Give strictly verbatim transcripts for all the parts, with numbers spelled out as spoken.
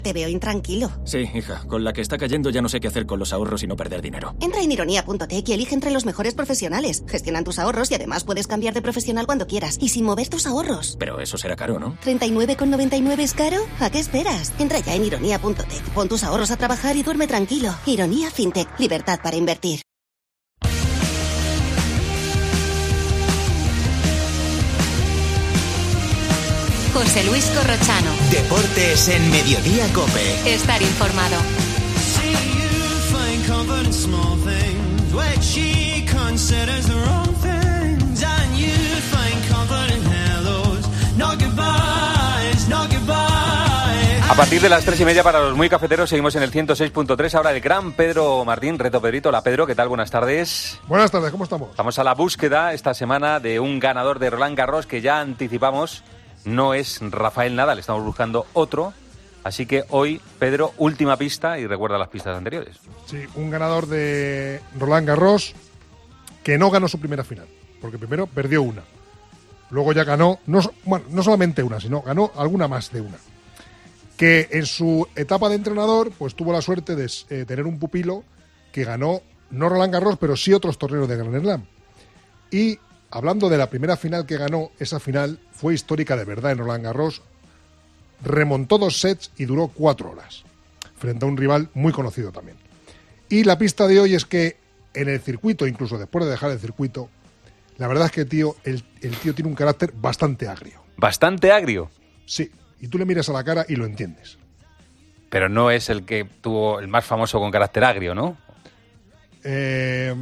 Te veo intranquilo. Sí, hija, con la que está cayendo ya no sé qué hacer con los ahorros y no perder dinero. Entra en ironía punto tech y elige entre los mejores profesionales. Gestionan tus ahorros y además puedes cambiar de profesional cuando quieras y sin mover tus ahorros. Pero eso será caro, ¿no? ¿treinta y nueve con noventa y nueve es caro? ¿A qué esperas? Entra ya en ironía punto tech, pon tus ahorros a trabajar y duerme tranquilo. Ironía FinTech, libertad para invertir. José Luis Corrochano. Deportes en Mediodía COPE. Estar informado. A partir de las tres y media para los muy cafeteros seguimos en el ciento seis punto tres. Ahora el gran Pedro Martín, Reto Pedrito. Hola Pedro, ¿qué tal? Buenas tardes. Buenas tardes, ¿cómo estamos? Vamos a la búsqueda esta semana de un ganador de Roland Garros que ya anticipamos. No es Rafael Nadal, estamos buscando otro. Así que hoy, Pedro, última pista y recuerda las pistas anteriores. Sí, un ganador de Roland Garros que no ganó su primera final, porque primero perdió una. Luego ya ganó, no, bueno, no solamente una, sino ganó alguna más de una. Que en su etapa de entrenador, pues tuvo la suerte de eh, tener un pupilo que ganó, no Roland Garros, pero sí otros torneos de Grand Slam. Y hablando de la primera final que ganó, esa final fue histórica de verdad en Roland Garros. Remontó dos sets y duró cuatro horas, frente a un rival muy conocido también. Y la pista de hoy es que en el circuito, incluso después de dejar el circuito, la verdad es que tío, el, el tío tiene un carácter bastante agrio. ¿Bastante agrio? Sí, y tú le miras a la cara y lo entiendes. Pero no es el que tuvo el más famoso con carácter agrio, ¿no? Eh...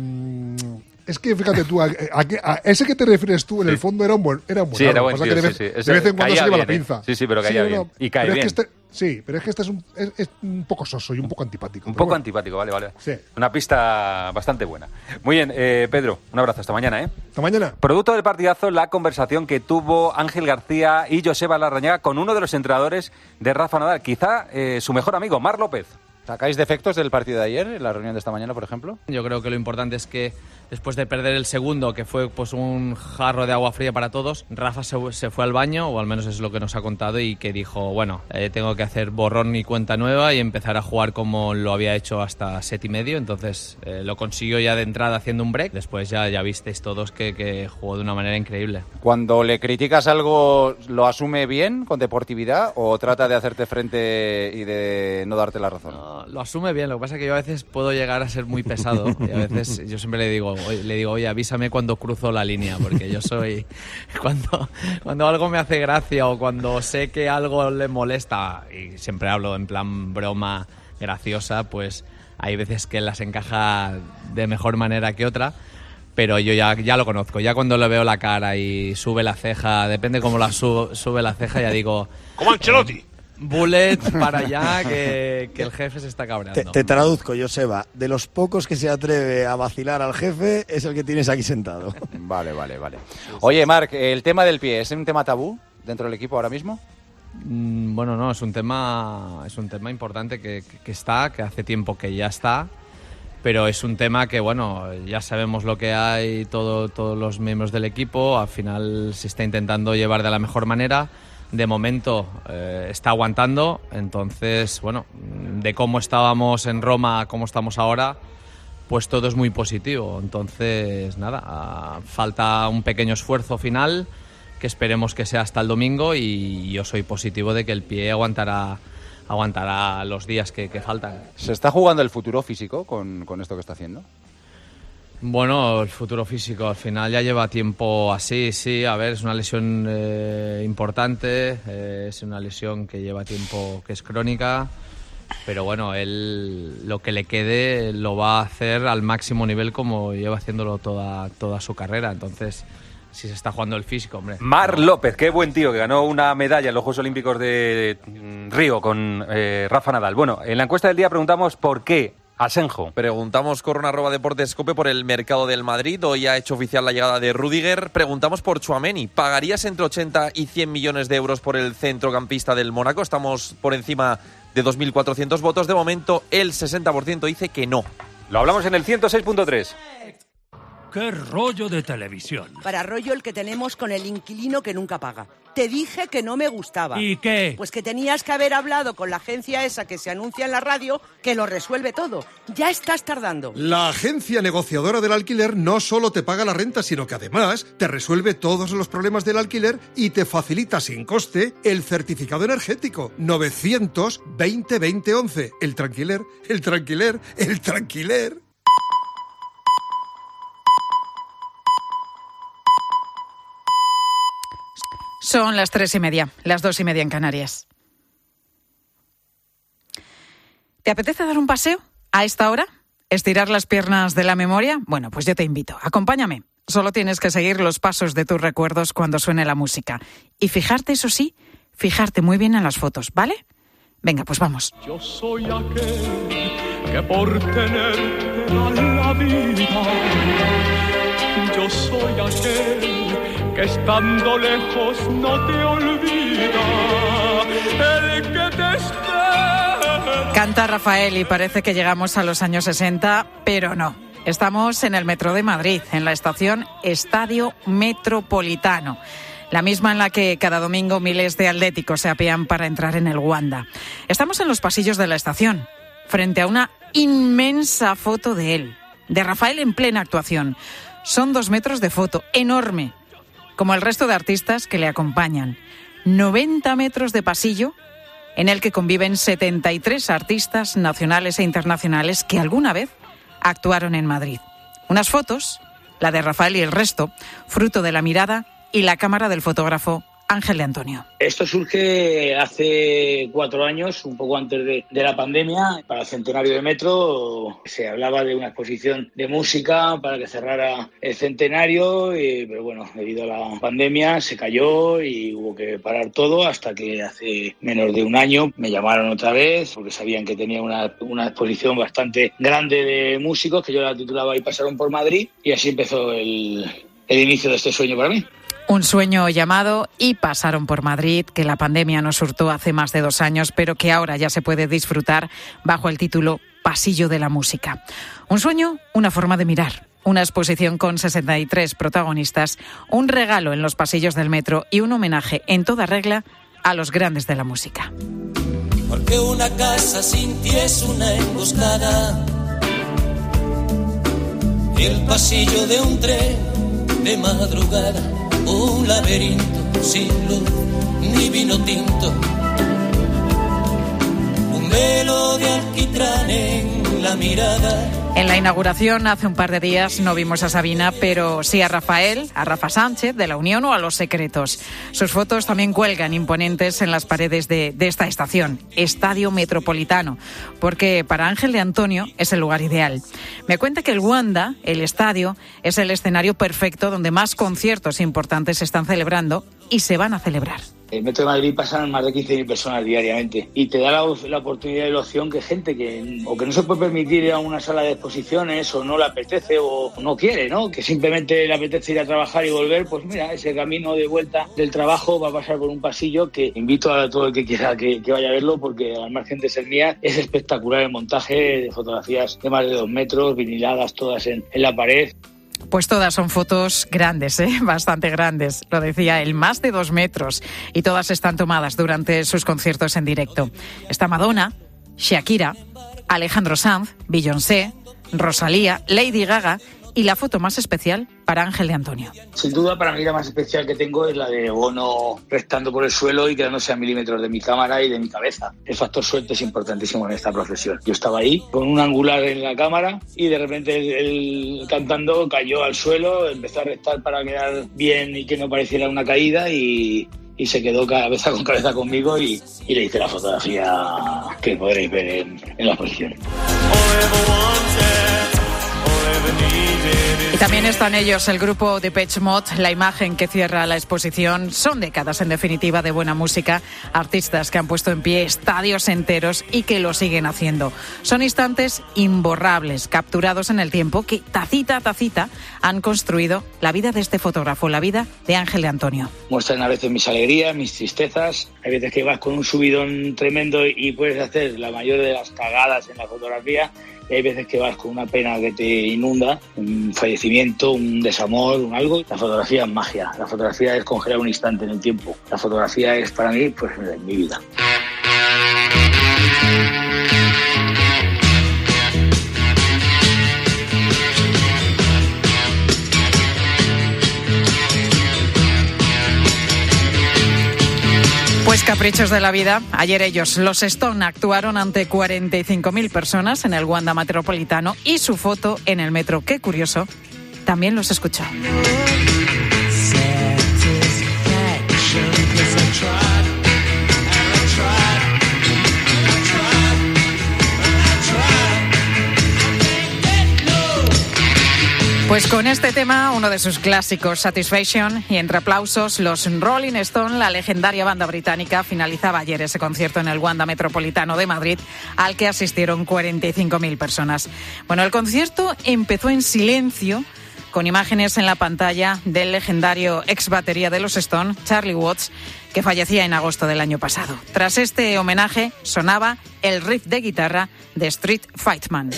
Es que fíjate tú, a, a, a ese que te refieres tú, en sí. el fondo era un buen era un buen Sí, era buen tío, de vez, sí, sí. de vez en cuando se lleva la pinza. Sí, sí, pero caía sí, bien. No, y cae pero bien. Es que este, sí, pero es que este es un, es, es un poco soso y un poco antipático. Un poco bueno. antipático, vale, vale. Sí. Una pista bastante buena. Muy bien, eh, Pedro, un abrazo. Hasta mañana, ¿eh? Hasta mañana. Producto del partidazo, la conversación que tuvo Ángel García y Joseba Larrañaga con uno de los entrenadores de Rafa Nadal. Quizá eh, su mejor amigo, Marc López. ¿Sacáis defectos del partido de ayer, en la reunión de esta mañana, por ejemplo? Yo creo que lo importante es que después de perder el segundo, que fue pues un jarro de agua fría para todos, Rafa se, se fue al baño, o al menos es lo que nos ha contado, y que dijo, bueno, eh, tengo que hacer borrón y cuenta nueva y empezar a jugar como lo había hecho hasta set y medio. Entonces eh, lo consiguió ya de entrada haciendo un break. Después ya, ya visteis todos que, que jugó de una manera increíble. Cuando le criticas algo, ¿lo asume bien, con deportividad, o trata de hacerte frente y de no darte la razón? No, lo asume bien, lo que pasa es que yo a veces puedo llegar a ser muy pesado y a veces yo siempre le digo, le digo, oye, avísame cuando cruzo la línea, porque yo soy, cuando, cuando algo me hace gracia o cuando sé que algo le molesta, y siempre hablo en plan broma graciosa, pues hay veces que las encaja de mejor manera que otra, pero yo ya, ya lo conozco, ya cuando le veo la cara y sube la ceja, depende cómo la sube, sube la ceja, ya digo... ¡Como Ancelotti! Eh, Bullet para allá, que, que el jefe se está cabreando. Te, te traduzco, Joseba. De los pocos que se atreve a vacilar al jefe, es el que tienes aquí sentado. Vale, vale, vale. Oye, Marc, ¿el tema del pie es un tema tabú dentro del equipo ahora mismo? Mm, bueno, no, es un tema, es un tema importante que, que, que está, que hace tiempo que ya está, pero es un tema que, bueno, ya sabemos lo que hay, todo, todos los miembros del equipo, al final se está intentando llevar de la mejor manera. De momento eh, está aguantando, entonces, bueno, de cómo estábamos en Roma a cómo estamos ahora, pues todo es muy positivo. Entonces, nada, falta un pequeño esfuerzo final, que esperemos que sea hasta el domingo, y yo soy positivo de que el pie aguantará, aguantará los días que, que faltan. ¿Se está jugando el futuro físico con, con esto que está haciendo? Bueno, el futuro físico al final ya lleva tiempo así, sí, a ver, es una lesión eh, importante, eh, es una lesión que lleva tiempo, que es crónica, pero bueno, él lo que le quede lo va a hacer al máximo nivel como lleva haciéndolo toda, toda su carrera, entonces si se está jugando el físico, hombre. Marc López, qué buen tío, que ganó una medalla en los Juegos Olímpicos de Río con eh, Rafa Nadal. Bueno, en la encuesta del día preguntamos por qué Asenjo. Preguntamos con arroba deportes cope por el mercado del Madrid. Hoy ha hecho oficial la llegada de Rüdiger. Preguntamos por Tchouaméni. ¿Pagarías entre ochenta y cien millones de euros por el centrocampista del Mónaco? Estamos por encima de dos mil cuatrocientos votos. De momento, el sesenta por ciento dice que no. Lo hablamos en el ciento seis punto tres. ¡Qué rollo de televisión! Para rollo el que tenemos con el inquilino que nunca paga. Te dije que no me gustaba. ¿Y qué? Pues que tenías que haber hablado con la agencia esa que se anuncia en la radio, que lo resuelve todo. Ya estás tardando. La agencia negociadora del alquiler no solo te paga la renta, sino que además te resuelve todos los problemas del alquiler y te facilita sin coste el certificado energético. novecientos veinte veinte once. El tranquiler, el tranquiler, el tranquiler. Son las tres y media, las dos y media en Canarias. ¿Te apetece dar un paseo a esta hora? ¿Estirar las piernas de la memoria? Bueno, pues yo te invito. Acompáñame. Solo tienes que seguir los pasos de tus recuerdos cuando suene la música. Y fijarte, eso sí, fijarte muy bien en las fotos, ¿vale? Venga, pues vamos. Yo soy aquel que por tenerte da la vida. Yo soy aquel que estando lejos no te olvida, el que te espera. Canta Rafael y parece que llegamos a los años sesenta, pero no. Estamos en el metro de Madrid, en la estación Estadio Metropolitano, la misma en la que cada domingo miles de atléticos se apean para entrar en el Wanda. Estamos en los pasillos de la estación, frente a una inmensa foto de él, de Rafael en plena actuación. Son dos metros de foto, enorme, como el resto de artistas que le acompañan. noventa metros de pasillo en el que conviven setenta y tres artistas nacionales e internacionales que alguna vez actuaron en Madrid. Unas fotos, la de Rafael y el resto, fruto de la mirada y la cámara del fotógrafo Ángel de Antonio. Esto surge hace cuatro años, un poco antes de, de la pandemia. Para el centenario de Metro se hablaba de una exposición de música para que cerrara el centenario, y, pero bueno, debido a la pandemia se cayó y hubo que parar todo hasta que hace menos de un año me llamaron otra vez porque sabían que tenía una, una exposición bastante grande de músicos que yo la titulaba Y pasaron por Madrid, y así empezó el, el inicio de este sueño para mí. Un sueño llamado Y pasaron por Madrid, que la pandemia nos hurtó hace más de dos años, pero que ahora ya se puede disfrutar bajo el título Pasillo de la Música. Un sueño, una forma de mirar, una exposición con sesenta y tres protagonistas, un regalo en los pasillos del metro y un homenaje en toda regla a los grandes de la música. Porque una casa sin ti es una emboscada, el pasillo de un tren de madrugada, un laberinto sin luz ni vino tinto, un velo de alquitrán en la mirada. En la inauguración hace un par de días no vimos a Sabina, pero sí a Rafael, a Rafa Sánchez de La Unión o a Los Secretos. Sus fotos también cuelgan imponentes en las paredes de, de esta estación, Estadio Metropolitano, porque para Ángel de Antonio es el lugar ideal. Me cuenta que el Wanda, el estadio, es el escenario perfecto donde más conciertos importantes se están celebrando y se van a celebrar. El Metro de Madrid pasan más de quince mil personas diariamente y te da la, la oportunidad y la opción que gente que o que no se puede permitir ir a una sala de exposiciones o no le apetece o no quiere, ¿no? Que simplemente le apetece ir a trabajar y volver, pues mira, ese camino de vuelta del trabajo va a pasar por un pasillo que invito a todo el que quiera que, que vaya a verlo, porque al margen de ser mía es espectacular el montaje de fotografías de más de dos metros, viniladas todas en, en la pared. Pues todas son fotos grandes, ¿eh? Bastante grandes, lo decía él, más de dos metros. Y todas están tomadas durante sus conciertos en directo. Está Madonna, Shakira, Alejandro Sanz, Beyoncé, Rosalía, Lady Gaga y la foto más especial para Ángel de Antonio. Sin duda, para mí la más especial que tengo es la de Bono restando por el suelo y quedándose a milímetros de mi cámara y de mi cabeza. El factor suerte es importantísimo en esta profesión. Yo estaba ahí con un angular en la cámara y de repente él, él cantando cayó al suelo, empezó a restar para quedar bien y que no pareciera una caída y... y se quedó cabeza con cabeza conmigo y, y le hice la fotografía que podréis ver en, en la exposición. Y también están ellos, el grupo Depeche Mode, la imagen que cierra la exposición. Son décadas, en definitiva, de buena música, artistas que han puesto en pie estadios enteros y que lo siguen haciendo. Son instantes imborrables, capturados en el tiempo, que tacita a tacita han construido la vida de este fotógrafo, la vida de Ángel de Antonio. Muestran a veces mis alegrías, mis tristezas. Hay veces que vas con un subidón tremendo y puedes hacer la mayor de las cagadas en la fotografía, y hay veces que vas con una pena que te inunda, un fallecimiento, un desamor, un algo. La fotografía es magia, la fotografía es congelar un instante en el tiempo. La fotografía es para mí, pues, mi vida. Pues caprichos de la vida. Ayer ellos, los Stone, actuaron ante cuarenta y cinco mil personas en el Wanda Metropolitano y su foto en el metro. Qué curioso. También los escuchó. Pues con este tema, uno de sus clásicos, Satisfaction, y entre aplausos, los Rolling Stone, la legendaria banda británica, finalizaba ayer ese concierto en el Wanda Metropolitano de Madrid, al que asistieron cuarenta y cinco mil personas. Bueno, el concierto empezó en silencio, con imágenes en la pantalla del legendario ex batería de los Stone, Charlie Watts, que fallecía en agosto del año pasado. Tras este homenaje, sonaba el riff de guitarra de Street Fight Man.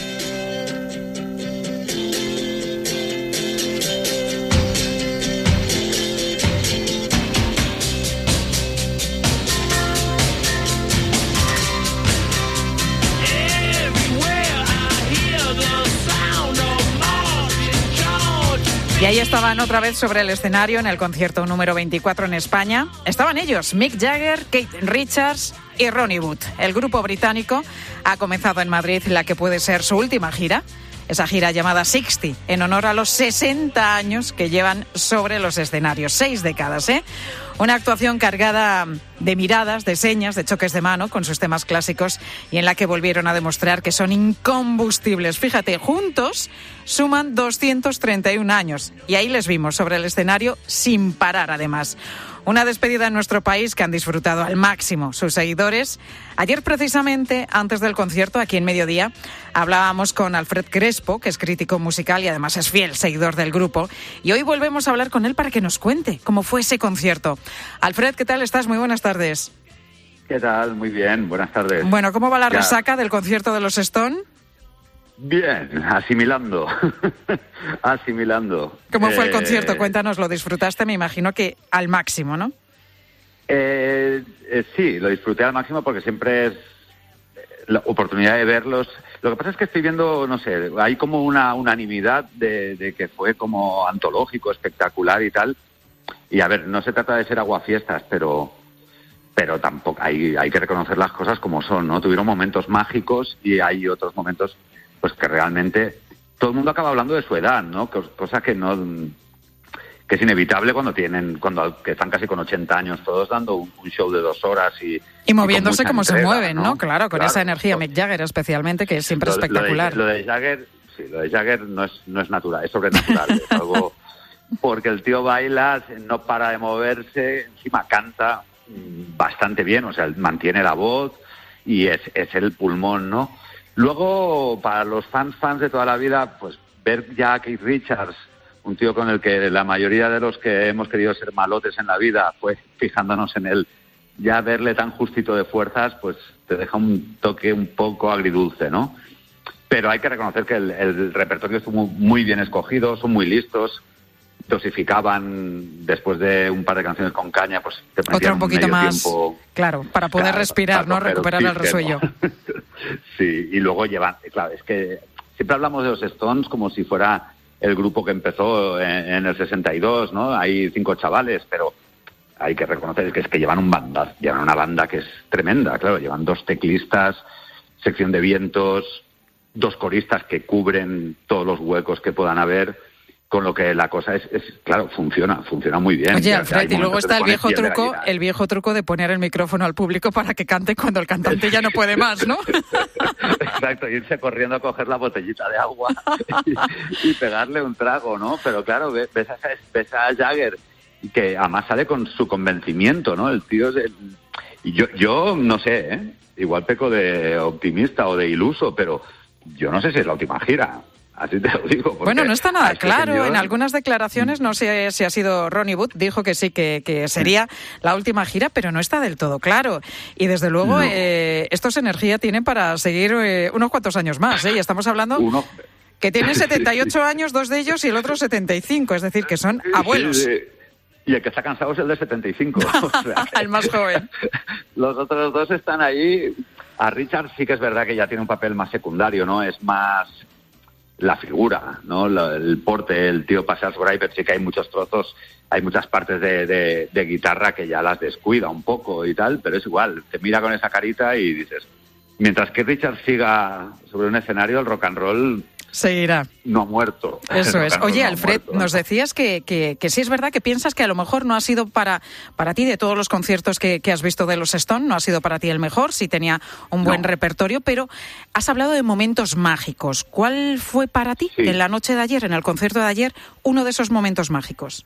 Y ahí estaban otra vez sobre el escenario en el concierto número veinticuatro en España. Estaban ellos, Mick Jagger, Keith Richards y Ronnie Wood. El grupo británico ha comenzado en Madrid la que puede ser su última gira, esa gira llamada sesenta, en honor a los sesenta años que llevan sobre los escenarios. Seis décadas, ¿eh? Una actuación cargada de miradas, de señas, de choques de mano con sus temas clásicos y en la que volvieron a demostrar que son incombustibles. Fíjate, juntos suman doscientos treinta y un años y ahí les vimos sobre el escenario sin parar además. Una despedida en nuestro país que han disfrutado al máximo sus seguidores. Ayer precisamente, antes del concierto, aquí en Mediodía, hablábamos con Alfred Crespo, que es crítico musical y además es fiel seguidor del grupo. Y hoy volvemos a hablar con él para que nos cuente cómo fue ese concierto. Alfred, ¿qué tal estás? Muy buenas tardes. ¿Qué tal? Muy bien, buenas tardes. Bueno, ¿cómo va la ya. resaca del concierto de los Stone? Bien, asimilando, asimilando. ¿Cómo fue el Eh, concierto? Cuéntanos, ¿lo disfrutaste? Me imagino que al máximo, ¿no? Eh, eh, sí, lo disfruté al máximo porque siempre es la oportunidad de verlos. Lo que pasa es que estoy viendo, no sé, hay como una unanimidad de, de que fue como antológico, espectacular y tal. Y a ver, no se trata de ser aguafiestas, pero pero tampoco hay, hay que reconocer las cosas como son, ¿no? Tuvieron momentos mágicos y hay otros momentos pues que realmente todo el mundo acaba hablando de su edad, ¿no? Cosa que no que es inevitable cuando tienen cuando que están casi con ochenta años todos dando un, un show de dos horas y y moviéndose y como entrega, se mueven, ¿no? ¿no? Claro, con Claro. esa energía, Mick Jagger especialmente, que es siempre Lo- espectacular. Lo de, lo de Jagger, sí, lo de Jagger no es no es natural, es sobrenatural, es algo porque el tío baila, no para de moverse, encima canta mm, bastante bien, o sea, mantiene la voz y es es el pulmón, ¿no? Luego, para los fans fans de toda la vida, pues ver ya a Keith Richards, un tío con el que la mayoría de los que hemos querido ser malotes en la vida, pues fijándonos en él, ya verle tan justito de fuerzas, pues te deja un toque un poco agridulce, ¿no? Pero hay que reconocer que el, el repertorio estuvo muy bien escogido, son muy listos, dosificaban después de un par de canciones con caña, pues te Otra metían un poquito medio más, tiempo. claro, para poder Claro, respirar, para ¿no? coger Recuperar el oxígeno. resuello. Sí, y luego llevan, claro, es que siempre hablamos de los Stones como si fuera el grupo que empezó en, en el sesenta y dos, ¿no? Hay cinco chavales, pero hay que reconocer que es que llevan un banda, llevan una banda que es tremenda, claro, llevan dos teclistas, sección de vientos, dos coristas que cubren todos los huecos que puedan haber, con lo que la cosa es, es claro, funciona, funciona muy bien. Oye, Ya- Alfred, hay y luego momentos que está te el pones viejo piel de truco, gallina. el viejo truco de poner el micrófono al público para que cante cuando el cantante ya no puede más, ¿no? Exacto, irse corriendo a coger la botellita de agua y, y pegarle un trago, ¿no? Pero claro, ves, ves a, ves a Jagger, que además sale con su convencimiento, ¿no? El tío es el... Y yo, yo no sé, ¿eh? Igual peco de optimista o de iluso, pero yo no sé si es la última gira. Así te lo digo. Bueno, no está nada este claro. señor... En algunas declaraciones, no sé si ha sido Ronnie Wood, dijo que sí, que, que sería la última gira, pero no está del todo claro. Y desde luego, no. eh, estos energía tienen para seguir eh, unos cuantos años más. ¿eh? Y estamos hablando Uno... que tienen setenta y ocho sí, sí. años, dos de ellos, y el otro setenta y cinco. Es decir, que son abuelos. Sí, sí. Y el que está cansado es el de setenta y cinco. O sea, el más joven. Los otros dos están ahí. A Richard sí que es verdad que ya tiene un papel más secundario, ¿no? Es más la figura, ¿no? El porte, el tío pasas por ahí, pero sí que hay muchos trozos, hay muchas partes de, de, de guitarra que ya las descuida un poco y tal, pero es igual, te mira con esa carita y dices, mientras que Richard siga sobre un escenario, el rock and roll seguirá. No ha muerto. Eso es. Oye, no Alfred, muerto, nos decías que, que, que sí es verdad que piensas que a lo mejor no ha sido para, para ti, de todos los conciertos que, que has visto de los Stone, no ha sido para ti el mejor, sí tenía un buen no. repertorio, pero has hablado de momentos mágicos. ¿Cuál fue para ti, sí. en la noche de ayer, en el concierto de ayer, uno de esos momentos mágicos?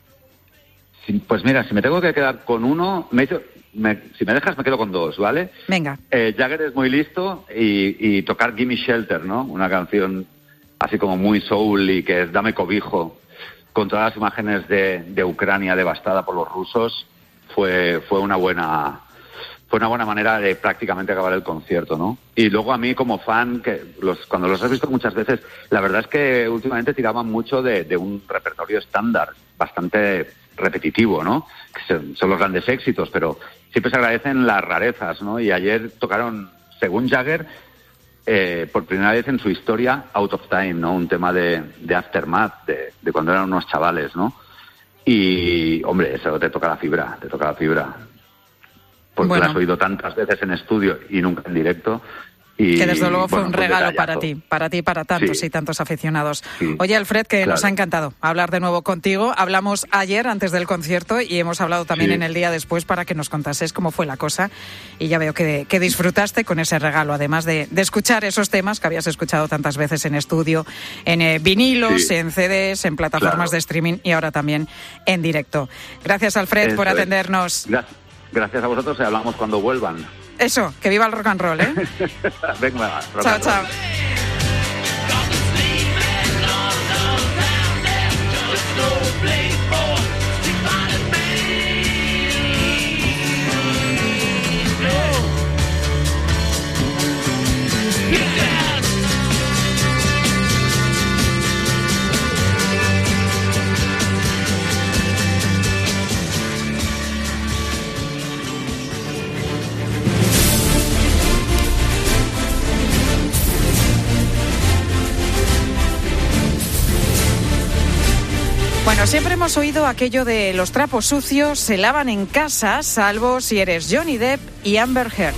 Sí, pues mira, si me tengo que quedar con uno, me hizo... Me, si me dejas me quedo con dos, ¿vale? Venga. Eh, Jagger es muy listo y, y tocar Gimme Shelter, ¿no? Una canción así como muy soul y que es Dame cobijo, con todas las imágenes de, de Ucrania devastada por los rusos, fue fue una buena fue una buena manera de prácticamente acabar el concierto, ¿no? Y luego a mí como fan, que los cuando los he visto muchas veces, la verdad es que últimamente tiraban mucho de, de un repertorio estándar, bastante repetitivo, ¿no? Que son los grandes éxitos, pero siempre se agradecen las rarezas, ¿no? Y ayer tocaron, según Jagger, eh, por primera vez en su historia, Out of Time, ¿no? Un tema de, de Aftermath, de, de cuando eran unos chavales, ¿no? Y, hombre, eso te toca la fibra, te toca la fibra. Porque bueno. la has oído tantas veces en estudio y nunca en directo. Y, que desde luego fue bueno, un pues regalo detallazo. para ti, para ti y para tantos sí. y tantos aficionados. Sí. Oye, Alfred, que claro. nos ha encantado hablar de nuevo contigo. Hablamos ayer antes del concierto y hemos hablado también sí. en el día después para que nos contases cómo fue la cosa. Y ya veo que, que disfrutaste con ese regalo, además de, de escuchar esos temas que habías escuchado tantas veces en estudio, en eh, vinilos, sí. en C Ds, en plataformas claro. de streaming y ahora también en directo. Gracias, Alfred, Eso por es. atendernos. Gracias. Gracias a vosotros y hablamos cuando vuelvan. Eso, que viva el rock and roll, ¿eh? Venga, rock chao, and roll. chao. Bueno, siempre hemos oído aquello de los trapos sucios se lavan en casa, salvo si eres Johnny Depp y Amber Heard.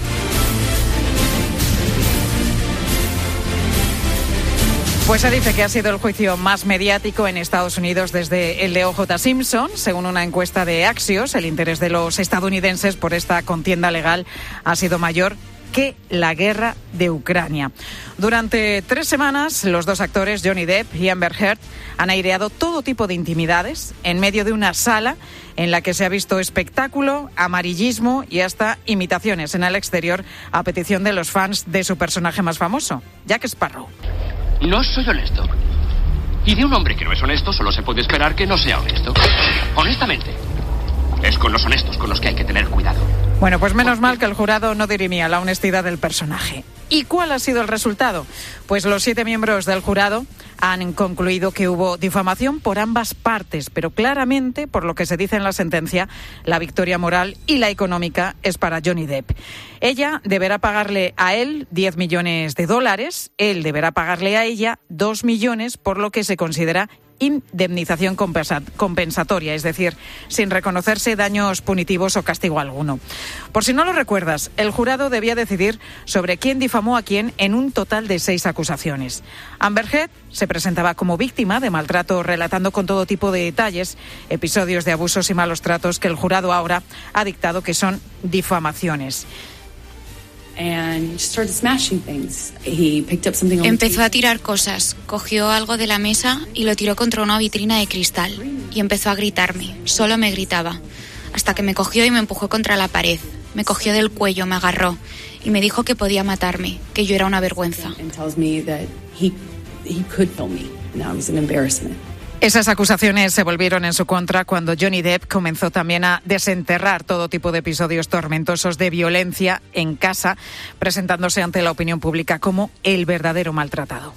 Pues se dice que ha sido el juicio más mediático en Estados Unidos desde el de O J Simpson. Según una encuesta de Axios, el interés de los estadounidenses por esta contienda legal ha sido mayor que la guerra de Ucrania. Durante tres semanas, los dos actores, Johnny Depp y Amber Heard, han aireado todo tipo de intimidades en medio de una sala en la que se ha visto espectáculo, amarillismo y hasta imitaciones en el exterior a petición de los fans de su personaje más famoso, Jack Sparrow. No soy honesto. Y de un hombre que no es honesto solo se puede esperar que no sea honesto. Honestamente. Es con los honestos con los que hay que tener cuidado. Bueno, pues menos mal que el jurado no dirimía la honestidad del personaje. ¿Y cuál ha sido el resultado? Pues los siete miembros del jurado han concluido que hubo difamación por ambas partes, pero claramente, por lo que se dice en la sentencia, la victoria moral y la económica es para Johnny Depp. Ella deberá pagarle a él diez millones de dólares, él deberá pagarle a ella dos millones, por lo que se considera indemnización compensatoria, es decir, sin reconocerse daños punitivos o castigo alguno. Por si no lo recuerdas, el jurado debía decidir sobre quién difamó a quién en un total de seis acusaciones. Amber Heard se presentaba como víctima de maltrato, relatando con todo tipo de detalles episodios de abusos y malos tratos que el jurado ahora ha dictado que son difamaciones. Empezó a tirar cosas, cogió algo de la mesa y lo tiró contra una vitrina de cristal y empezó a gritarme, solo me gritaba, hasta que me cogió y me empujó contra la pared, me cogió del cuello, me agarró y me dijo que podía matarme, que yo era una vergüenza. he could film me. Now it was an embarrassment. Esas acusaciones se volvieron en su contra cuando Johnny Depp comenzó también a desenterrar todo tipo de episodios tormentosos de violencia en casa, presentándose ante la opinión pública como el verdadero maltratado.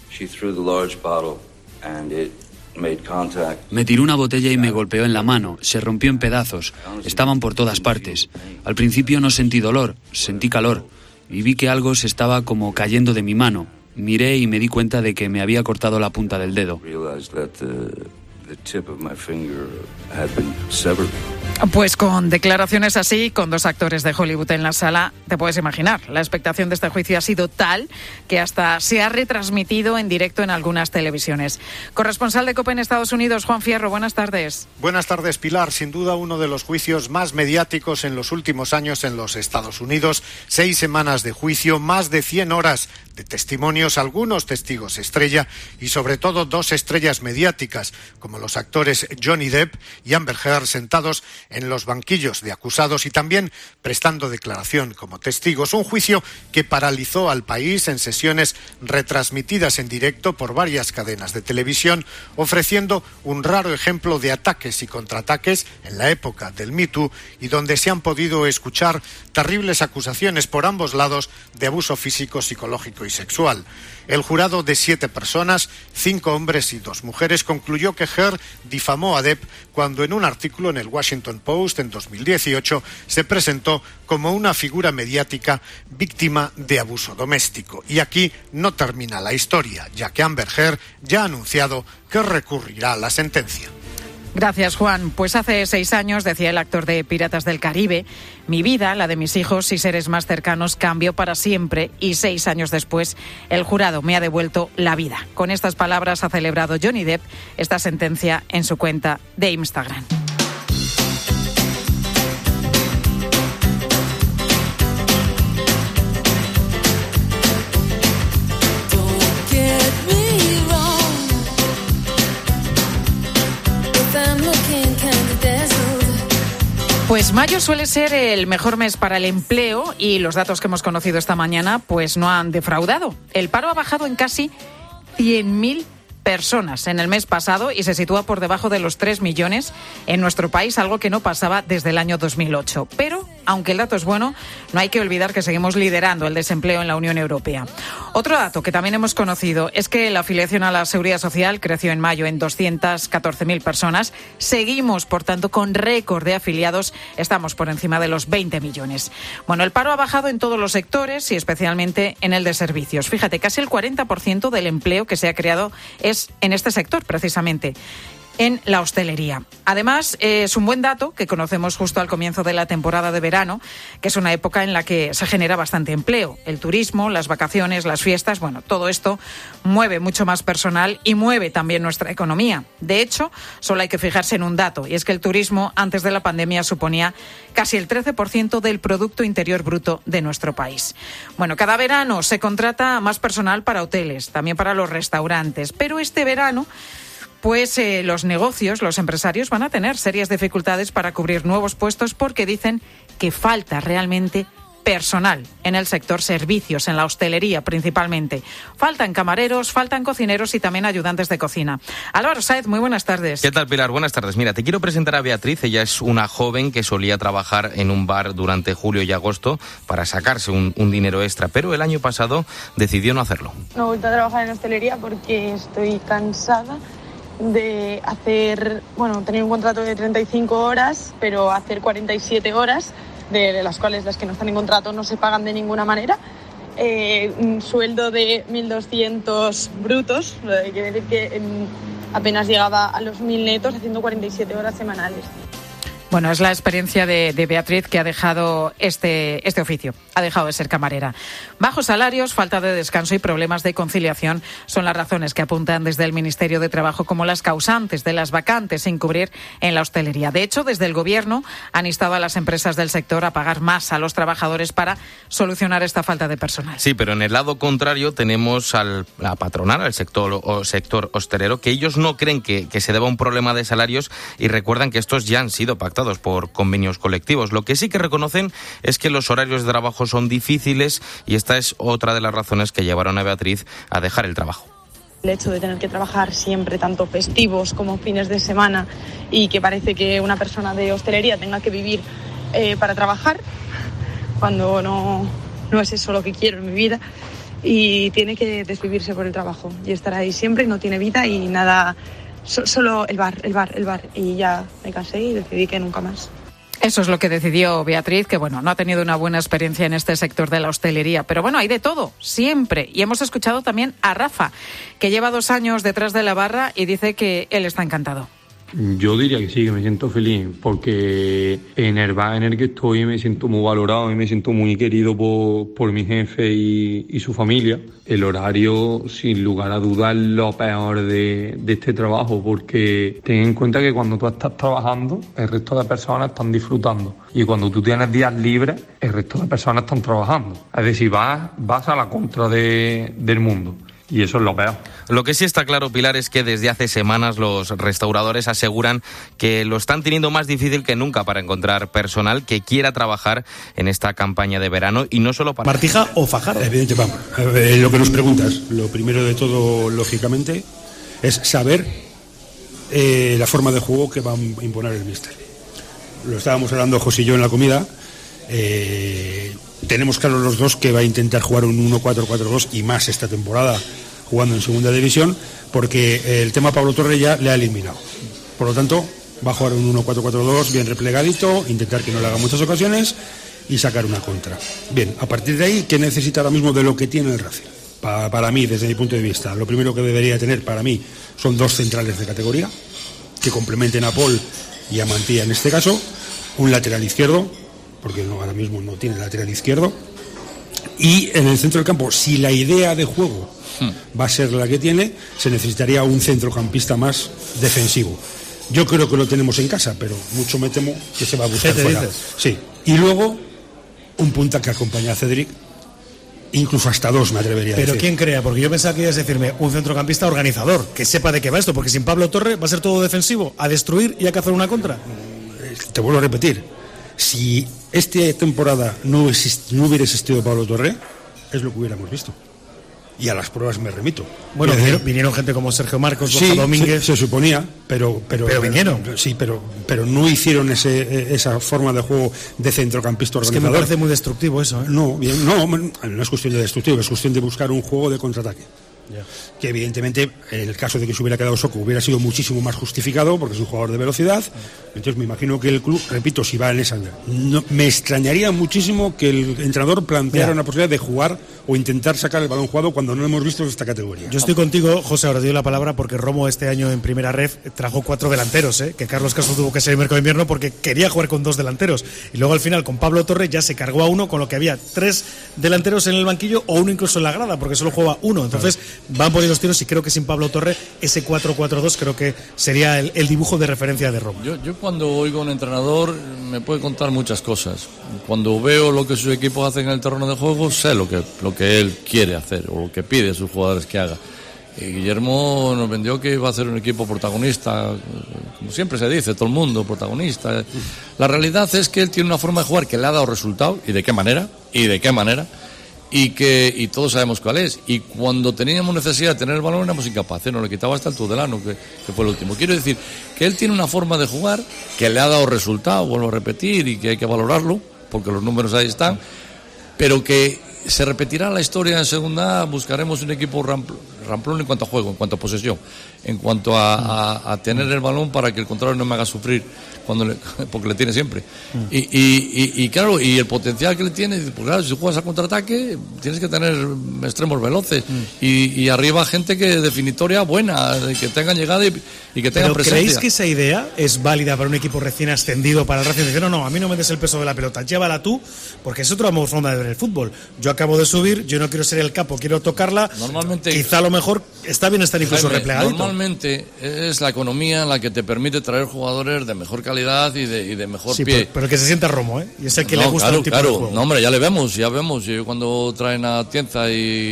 Me tiró una botella y me golpeó en la mano, se rompió en pedazos, estaban por todas partes. Al principio no sentí dolor, sentí calor y vi que algo se estaba como cayendo de mi mano. Miré y me di cuenta de que me había cortado la punta del dedo. Pues con declaraciones así, con dos actores de Hollywood en la sala, te puedes imaginar. La expectación de este juicio ha sido tal que hasta se ha retransmitido en directo en algunas televisiones. Corresponsal de COPE en Estados Unidos, Juan Fierro, buenas tardes. Buenas tardes, Pilar. Sin duda uno de los juicios más mediáticos en los últimos años en los Estados Unidos. Seis semanas de juicio, más de cien horas de testimonios, algunos testigos estrella y sobre todo dos estrellas mediáticas, como los actores Johnny Depp y Amber Heard, sentados en los banquillos de acusados y también prestando declaración como testigos. Un juicio que paralizó al país en sesiones retransmitidas en directo por varias cadenas de televisión, ofreciendo un raro ejemplo de ataques y contraataques en la época del Me Too y donde se han podido escuchar terribles acusaciones por ambos lados de abuso físico, psicológico y sexual. El jurado de siete personas, cinco hombres y dos mujeres, concluyó que Heard difamó a Depp cuando en un artículo en el Washington Post en dos mil dieciocho se presentó como una figura mediática víctima de abuso doméstico. Y aquí no termina la historia, ya que Amber Heard ya ha anunciado que recurrirá a la sentencia. Gracias, Juan. Pues hace seis años, decía el actor de Piratas del Caribe, mi vida, la de mis hijos y seres más cercanos, cambió para siempre y seis años después el jurado me ha devuelto la vida. Con estas palabras ha celebrado Johnny Depp esta sentencia en su cuenta de Instagram. Pues mayo suele ser el mejor mes para el empleo y los datos que hemos conocido esta mañana pues no han defraudado. El paro ha bajado en casi cien mil personas en el mes pasado y se sitúa por debajo de los tres millones en nuestro país, algo que no pasaba desde el año dos mil ocho. Pero, aunque el dato es bueno, no hay que olvidar que seguimos liderando el desempleo en la Unión Europea. Otro dato que también hemos conocido es que la afiliación a la Seguridad Social creció en mayo en doscientas catorce mil personas. Seguimos, por tanto, con récord de afiliados. Estamos por encima de los veinte millones. Bueno, el paro ha bajado en todos los sectores y especialmente en el de servicios. Fíjate, casi el cuarenta por ciento del empleo que se ha creado es en este sector, precisamente, en la hostelería. Además, eh, es un buen dato que conocemos justo al comienzo de la temporada de verano, que es una época en la que se genera bastante empleo. El turismo, las vacaciones, las fiestas, bueno, todo esto mueve mucho más personal y mueve también nuestra economía. De hecho, solo hay que fijarse en un dato, y es que el turismo antes de la pandemia suponía casi el trece por ciento del Producto Interior Bruto de nuestro país. Bueno, cada verano se contrata más personal para hoteles, también para los restaurantes, pero este verano pues eh, los negocios, los empresarios van a tener serias dificultades para cubrir nuevos puestos porque dicen que falta realmente personal en el sector servicios, en la hostelería principalmente. Faltan camareros, faltan cocineros y también ayudantes de cocina. Álvaro Sáez, muy buenas tardes. ¿Qué tal, Pilar? Buenas tardes. Mira, te quiero presentar a Beatriz. Ella es una joven que solía trabajar en un bar durante julio y agosto para sacarse un, un dinero extra, pero el año pasado decidió no hacerlo. No he vuelto a trabajar en hostelería porque estoy cansada de hacer, bueno, tenía un contrato de treinta y cinco horas, pero hacer cuarenta y siete horas, de las cuales las que no están en contrato no se pagan de ninguna manera. Eh, un sueldo de mil doscientos brutos, lo que quiere decir que eh, apenas llegaba a los mil netos haciendo cuarenta y siete horas semanales. Bueno, es la experiencia de, de Beatriz que ha dejado este, este oficio, ha dejado de ser camarera. Bajos salarios, falta de descanso y problemas de conciliación son las razones que apuntan desde el Ministerio de Trabajo como las causantes de las vacantes sin cubrir en la hostelería. De hecho, desde el Gobierno han instado a las empresas del sector a pagar más a los trabajadores para solucionar esta falta de personal. Sí, pero en el lado contrario tenemos al, a la patronal, al sector, o sector hostelero, que ellos no creen que, que se deba a un problema de salarios y recuerdan que estos ya han sido pactados por convenios colectivos. Lo que sí que reconocen es que los horarios de trabajo son difíciles y esta es otra de las razones que llevaron a Beatriz a dejar el trabajo. El hecho de tener que trabajar siempre, tanto festivos como fines de semana, y que parece que una persona de hostelería tenga que vivir eh, para trabajar, cuando no, no es eso lo que quiero en mi vida, y tiene que desvivirse por el trabajo y estar ahí siempre, y no tiene vida y nada, so, solo el bar, el bar, el bar, y ya me cansé y decidí que nunca más. Eso es lo que decidió Beatriz, que bueno, no ha tenido una buena experiencia en este sector de la hostelería. Pero bueno, hay de todo, siempre. Y hemos escuchado también a Rafa, que lleva dos años detrás de la barra y dice que él está encantado. Yo diría que sí, que me siento feliz, porque en el bar en el que estoy me siento muy valorado y me siento muy querido por, por mi jefe y, y su familia. El horario, sin lugar a dudas, es lo peor de, de este trabajo, porque ten en cuenta que cuando tú estás trabajando, el resto de personas están disfrutando. Y cuando tú tienes días libres, el resto de personas están trabajando. Es decir, vas, vas a la contra de, del mundo. Y eso es lo peor. Lo que sí está claro, Pilar, es que desde hace semanas los restauradores aseguran que lo están teniendo más difícil que nunca para encontrar personal que quiera trabajar en esta campaña de verano, y no solo para... ¿Martija o Fajardo? Evidente, vamos. Eh, lo que nos preguntas, lo primero de todo, lógicamente, es saber eh, la forma de juego que va a imponer el míster. Lo estábamos hablando José y yo en la comida. Eh, tenemos claro los dos que va a intentar jugar un uno cuatro cuatro dos y más esta temporada, jugando en segunda división, porque el tema Pablo Torre ya le ha eliminado. Por lo tanto, va a jugar un uno cuatro cuatro dos bien replegadito, intentar que no le haga muchas ocasiones y sacar una contra. Bien, a partir de ahí, ¿qué necesita ahora mismo de lo que tiene el Racing? Pa, para mí, desde mi punto de vista, lo primero que debería tener para mí son dos centrales de categoría que complementen a Paul y a Mantilla en este caso, un lateral izquierdo, porque no, ahora mismo no tiene lateral izquierdo, y en el centro del campo, si la idea de juego hmm. va a ser la que tiene, se necesitaría un centrocampista más defensivo. Yo creo que lo tenemos en casa, pero mucho me temo que se va a buscar fuera. Dices? Sí. Y luego un punta que acompañe a Cedric, incluso hasta dos, me atrevería a decir. Pero ¿quién crea? Porque yo pensaba que ibas a decirme un centrocampista organizador, que sepa de qué va esto, porque sin Pablo Torre va a ser todo defensivo, a destruir y a cazar una contra. Te vuelvo a repetir, si esta temporada no, exist, no hubiera existido Pablo Torre, es lo que hubiéramos visto. Y a las pruebas me remito. Bueno, eh, vinieron, vinieron gente como Sergio Marcos, sí, Borja Domínguez. Se, se suponía, pero pero, pero vinieron. Pero, sí, pero pero no hicieron ese, esa forma de juego de centrocampista organizador. Es que me parece muy destructivo eso, ¿eh? No, bien, no, no es cuestión de destructivo, es cuestión de buscar un juego de contraataque. Yeah. Que evidentemente en el caso de que se hubiera quedado Soko hubiera sido muchísimo más justificado, porque es un jugador de velocidad. Entonces me imagino que el club, repito, si va en esa, no, me extrañaría muchísimo que el entrenador planteara yeah. una posibilidad de jugar o intentar sacar el balón jugado cuando no hemos visto esta categoría. Yo estoy contigo, José, ahora te doy la palabra, porque Romo este año en primera ref trajo cuatro delanteros, ¿eh? Que Carlos Castro tuvo que ser el mercado de invierno porque quería jugar con dos delanteros, y luego al final con Pablo Torre ya se cargó a uno, con lo que había tres delanteros en el banquillo o uno incluso en la grada, porque solo jugaba uno. Entonces claro. van por ahí los tiros, y creo que sin Pablo Torre ese cuatro cuatro dos creo que sería el, el dibujo de referencia de Romo. Yo, yo cuando oigo a un entrenador me puede contar muchas cosas. Cuando veo lo que sus equipos hacen en el terreno de juego, sé lo que, lo que él quiere hacer o lo que pide a sus jugadores que haga. Y Guillermo nos vendió que iba a ser un equipo protagonista, como siempre se dice, todo el mundo protagonista. La realidad es que él tiene una forma de jugar que le ha dado resultado, y de qué manera, y de qué manera, y que y todos sabemos cuál es. Y cuando teníamos necesidad de tener el balón éramos incapaces, nos lo quitaba hasta el Tudelano, que, que fue el último. Quiero decir que él tiene una forma de jugar que le ha dado resultado, vuelvo a repetir, y que hay que valorarlo, porque los números ahí están, pero que se repetirá la historia en segunda. Buscaremos un equipo rampl- ramplón en cuanto a juego, en cuanto a posesión, en cuanto a, a, a tener el balón para que el contrario no me haga sufrir, cuando le, porque le tiene siempre. Mm. Y, y, y, y claro, y el potencial que le tiene, pues claro, si juegas a contraataque tienes que tener extremos veloces mm. y, y arriba gente que definitoria buena, que tengan llegada y, y que tengan ¿Pero presencia. ¿Creéis que esa idea es válida para un equipo recién ascendido, para el Racing? Decir, no, no, a mí no me des el peso de la pelota, llévala tú, porque es otra forma de ver el fútbol. Yo acabo de subir, yo no quiero ser el capo, quiero tocarla. Normalmente, quizá a lo mejor está bien estar incluso Jaime, replegadito. Normalmente es la economía la que te permite traer jugadores de mejor calidad y de, y de mejor sí, pie. Pero, pero que se sienta Romo, ¿eh? Y es el que no, le gusta claro, el tipo claro. de juego. No, hombre, ya le vemos, ya vemos. Yo cuando traen a Tienza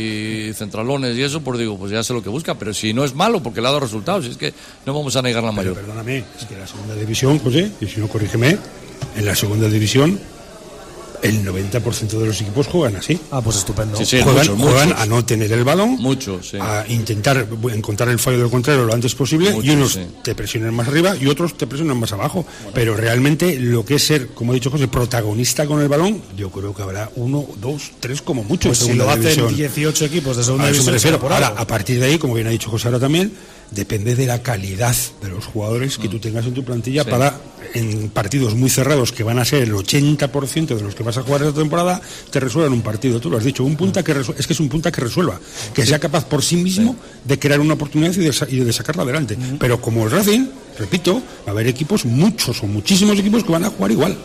y Centralones y eso, pues digo, pues ya sé lo que busca. Pero si no es malo, porque le ha dado resultados, es que no vamos a negar la mayor. Pero perdóname, es que la segunda división, José, y si no corrígeme, en la segunda división El noventa por ciento de los equipos juegan así. Ah, pues estupendo. Sí, sí, juegan, muchos, juegan muchos. a no tener el balón, muchos, sí. a intentar encontrar el fallo del contrario lo antes posible, Muchos, y unos sí. te presionan más arriba y otros te presionan más abajo. Bueno. Pero realmente lo que es ser, como ha dicho José, protagonista con el balón, yo creo que habrá uno, dos, tres como mucho. Pues en si lo hacen división. dieciocho equipos de segunda A eso me división. refiero. por Ahora, algo. a partir de ahí, como bien ha dicho José ahora también, depende de la calidad de los jugadores que tú tengas en tu plantilla Sí. para, en partidos muy cerrados, que van a ser el ochenta por ciento de los que vas a jugar esta temporada, te resuelvan un partido. Tú lo has dicho, un punta que resu- es que es un punta que resuelva, que sea capaz por sí mismo sí. de crear una oportunidad y de, sa- y de sacarla adelante. Uh-huh. Pero como el Racing, repito, va a haber equipos, muchos o muchísimos equipos que van a jugar igual.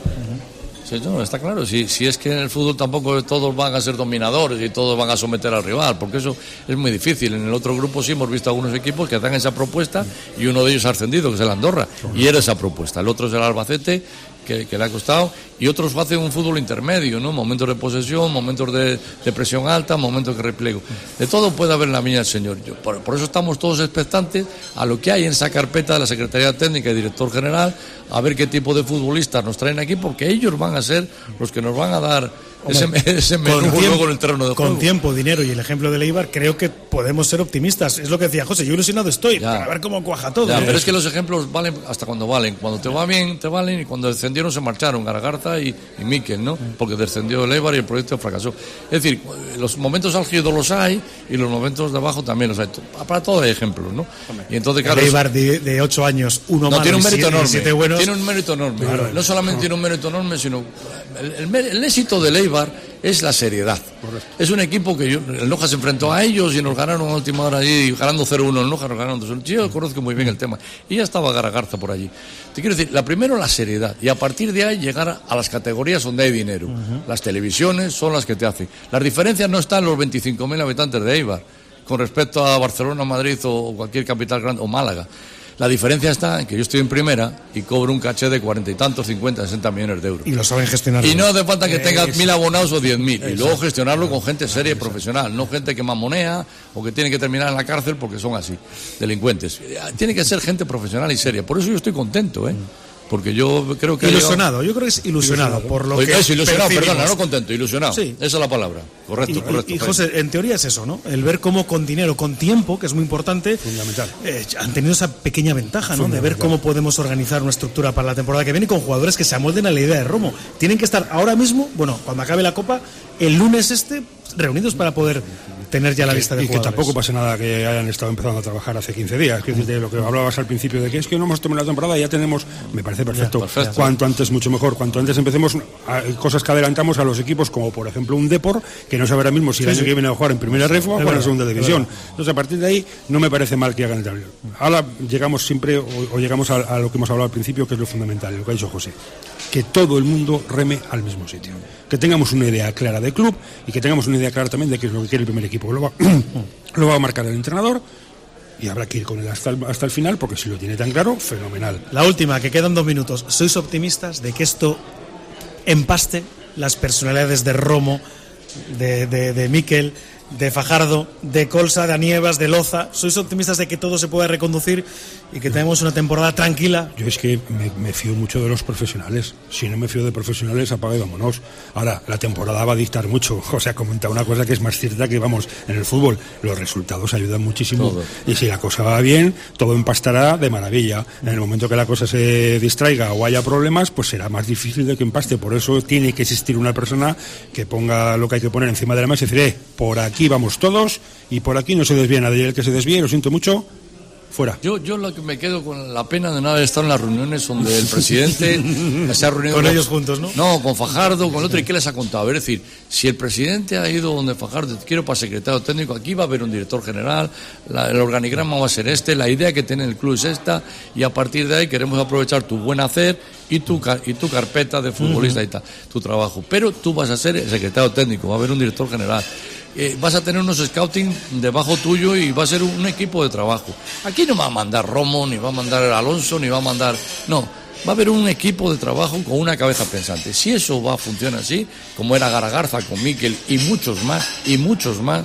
Sí, no, está claro. Si, si es que en el fútbol tampoco todos van a ser dominadores y todos van a someter al rival, porque eso es muy difícil. En el otro grupo sí hemos visto algunos equipos que dan esa propuesta y uno de ellos ha ascendido, que es el Andorra, y era esa propuesta. El otro es el Albacete, que, que le ha costado, y otros hacen un fútbol intermedio, ¿no? Momentos de posesión, momentos de, de presión alta, momentos de repliego. De todo puede haber en la viña del Señor. Yo, por, por eso estamos todos expectantes a lo que hay en esa carpeta de la Secretaría Técnica y Director General, a ver qué tipo de futbolistas nos traen aquí, porque ellos van a ser los que nos van a dar ese, ese menú con luego en el terreno de juego. Con tiempo, dinero y el ejemplo de Eibar, creo que podemos ser optimistas. Es lo que decía José, yo ilusionado estoy, Ya. para ver cómo cuaja todo. Ya, ¿eh? pero es que los ejemplos valen hasta cuando valen. Cuando te va bien, te valen, y cuando descendieron se marcharon Garagarza y, y Miquel, ¿no? Porque descendió el Eibar y el proyecto fracasó. Es decir, los momentos álgidos los hay y los momentos de abajo también los hay. Para todo hay ejemplos, ¿no? Y entonces, claro, el Eibar de, de ocho años, uno no, malo tiene un y mérito siete, enorme. siete buenos. Tiene un mérito enorme. Claro. No solamente No. tiene un mérito enorme, sino el, el, el éxito del Eibar es la seriedad. Correcto. Es un equipo que yo, el Noja se enfrentó a ellos y nos ganaron a última hora allí, ganando cero uno el Noja, nos ganaron dos uno. Yo conozco muy bien el tema. Y ya estaba Garagarza por allí. Te quiero decir, la primero la seriedad, y a partir de ahí llegar a las categorías donde hay dinero. Uh-huh. Las televisiones son las que te hacen. Las diferencias no están en los veinticinco mil habitantes de Eibar con respecto a Barcelona, Madrid o cualquier capital grande, o Málaga. La diferencia está en que yo estoy en primera y cobro un caché de cuarenta y tantos, cincuenta, sesenta millones de euros. Y lo saben gestionar. Y no hace falta que tengas es... mil abonados o diez mil. Y luego gestionarlo con gente seria y profesional, no gente que mamonea o que tiene que terminar en la cárcel porque son así, delincuentes. Tiene que ser gente profesional y seria. Por eso yo estoy contento, ¿eh? Porque yo creo que... Ilusionado, yo creo que es ilusionado, ilusionado. por lo Oye, que es ilusionado, percibimos. perdona, no contento, ilusionado. Sí. Esa es la palabra. Correcto, y, correcto. Y, y José, en teoría es eso, ¿no? El ver cómo con dinero, con tiempo, que es muy importante, fundamental. Eh, han tenido esa pequeña ventaja, ¿no? De ver cómo podemos organizar una estructura para la temporada que viene con jugadores que se amolden a la idea de Romo. Tienen que estar ahora mismo, bueno, cuando acabe la Copa, el lunes este, reunidos para poder tener ya la lista de y jugadores. Y que tampoco pasa nada que hayan estado empezando a trabajar hace quince días. Que de lo que hablabas al principio de que es que no hemos terminado la temporada, ya tenemos, me parece perfecto. Ya, perfecto. Cuanto antes, mucho mejor. Cuanto antes empecemos, hay cosas que adelantamos a los equipos, como por ejemplo un Depor, que no sabe ahora mismo si sí, el año sí. que viene a jugar en primera ref o a jugar en segunda división. Entonces, a partir de ahí, no me parece mal que hagan el tablero. Ahora llegamos siempre, o, o llegamos a, a lo que hemos hablado al principio, que es lo fundamental, lo que ha dicho José. Que todo el mundo reme al mismo sitio. Que tengamos una idea clara de club y que tengamos una idea clara también de qué es lo que quiere el primer equipo. Lo va, lo va a marcar el entrenador y habrá que ir con él hasta el, hasta el final, porque si lo tiene tan claro, fenomenal. La última, que quedan dos minutos. ¿Sois optimistas de que esto empaste las personalidades de Romo, de, de, de Miquel, de Fajardo, de Colsa, de Anievas, de Loza? ¿Sois optimistas de que todo se pueda reconducir y que tenemos una temporada tranquila? Yo es que me, me fío mucho de los profesionales. Si no me fío de profesionales, apaga y vámonos. Ahora, la temporada va a dictar mucho. O sea, comenta una cosa que es más cierta, que vamos, en el fútbol los resultados ayudan muchísimo. Todo. Y si la cosa va bien, todo empastará de maravilla. En el momento que la cosa se distraiga o haya problemas, pues será más difícil de que empaste. Por eso tiene que existir una persona que ponga lo que hay que poner encima de la mesa y decir, eh, por aquí vamos todos y por aquí no se desvía nadie. El que se desvíe, lo siento mucho, fuera. Yo, yo lo que me quedo con la pena de no haber estado en las reuniones donde el presidente se ha reunido con, con ellos juntos, ¿no? No, con Fajardo, con otro, y qué les ha contado. Es decir, si el presidente ha ido donde Fajardo, quiero para secretario técnico, aquí va a haber un director general, la, el organigrama va a ser este, la idea que tiene el club es esta, y a partir de ahí queremos aprovechar tu buen hacer y tu, y tu carpeta de futbolista uh-huh. y tal, tu trabajo. Pero tú vas a ser el secretario técnico, va a haber un director general. Eh, vas a tener unos scouting debajo tuyo y va a ser un, un equipo de trabajo. Aquí no va a mandar Romo, ni va a mandar Alonso, ni va a mandar... No, va a haber un equipo de trabajo con una cabeza pensante. Si eso va a funcionar así, como era Garagarza con Miquel y muchos más, y muchos más,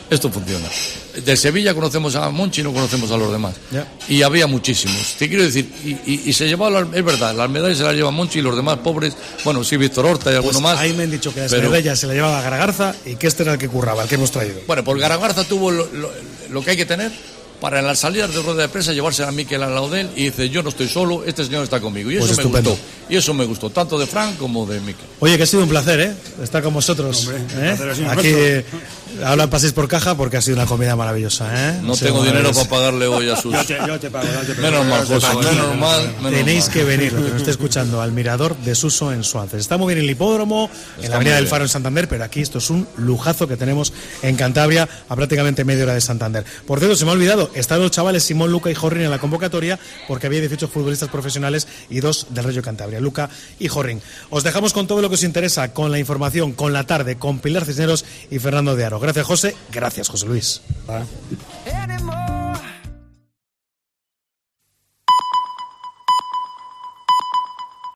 esto funciona. De Sevilla conocemos a Monchi y no conocemos a los demás. Ya. Y había muchísimos. Te quiero decir, y, y, y se llevaba, la, es verdad, las medallas se las lleva Monchi y los demás pobres, bueno, sí, Víctor Horta y alguno Pues más. ahí me han dicho que las pero- medallas se la llevaba Garagarza y que este era el que curraba, el que hemos traído. Bueno, pues Garagarza tuvo lo, lo, lo que hay que tener para en las salidas de rueda de prensa llevarse a Mikel Laudel y dice, yo no estoy solo, este señor está conmigo. Y Pues eso me estupendo. gustó. Y eso me gustó, tanto de Frank como de Mikel. Oye, que ha sido un placer, ¿eh? Estar con vosotros. Hombre, ¿eh? el placer ha sido Aquí nuestro. ahora paséis por caja porque ha sido una comida maravillosa, ¿eh? No Ha sido tengo dinero maravillosa. para pagarle hoy a sus... Yo te, yo te pago, yo te pago. Menos mal, José, Aquí menos mal, menos tenéis mal. que venir, lo que nos esté escuchando, al Mirador de Suso en Suances. Está muy bien el hipódromo, en Está la Avenida muy del bien. Faro en Santander, pero aquí esto es un lujazo que tenemos en Cantabria, a prácticamente media hora de Santander. Por cierto, se me ha olvidado, están los chavales Simón, Luca y Jorrin en la convocatoria, porque había dieciocho futbolistas profesionales y dos del Rayo Cantabria, Luca y Jorrin. Os dejamos con todo lo que os interesa, con la información, con la tarde, con Pilar Cisneros y Fernando de Aro. Gracias, José. Gracias, José Luis.